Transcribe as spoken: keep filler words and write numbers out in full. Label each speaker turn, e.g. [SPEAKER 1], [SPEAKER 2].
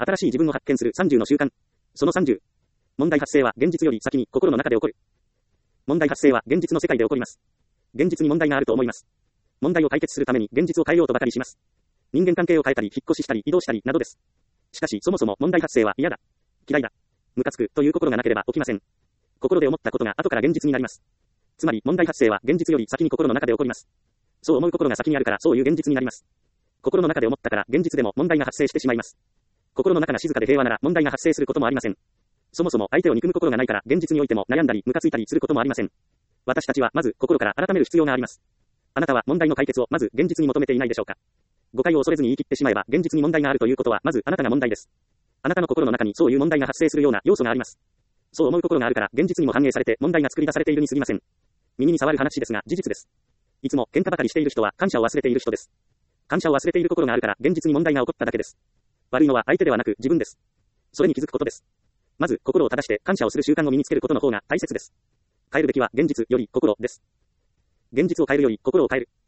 [SPEAKER 1] 新しい自分を発見するさんじゅうの習慣。そのさんじゅう。問題発生は現実より先に心の中で起こる。問題発生は現実の世界で起こります。現実に問題があると思います。問題を解決するために現実を変えようとばかりします。人間関係を変えたり、引っ越ししたり、移動したりなどです。しかし、そもそも問題発生は嫌だ、嫌いだ、ムカつくという心がなければ起きません。心で思ったことが後から現実になります。つまり、問題発生は現実より先に心の中で起こります。そう思う心が先にあるから、そういう現実になります。心の中で思ったから、現実でも問題が発生してしまいます。心の中が静かで平和なら問題が発生することもありません。そもそも相手を憎む心がないから、現実においても悩んだり、ムカついたりすることもありません。私たちはまず心から改める必要があります。あなたは問題の解決をまず現実に求めていないでしょうか。誤解を恐れずに言い切ってしまえば、現実に問題があるということは、まずあなたが問題です。あなたの心の中にそういう問題が発生するような要素があります。そう思う心があるから、現実にも反映されて問題が作り出されているに過ぎません。耳に障る話ですが、事実です。いつも喧嘩ばかりしている人は感謝を忘れている人です。感謝を忘れている心があるから、現実に問題が起こっただけです。悪いのは相手ではなく自分です。それに気づくことです。まず、心を正して感謝をする習慣を身につけることの方が大切です。変えるべきは現実より心です。現実を変えるより心を変える。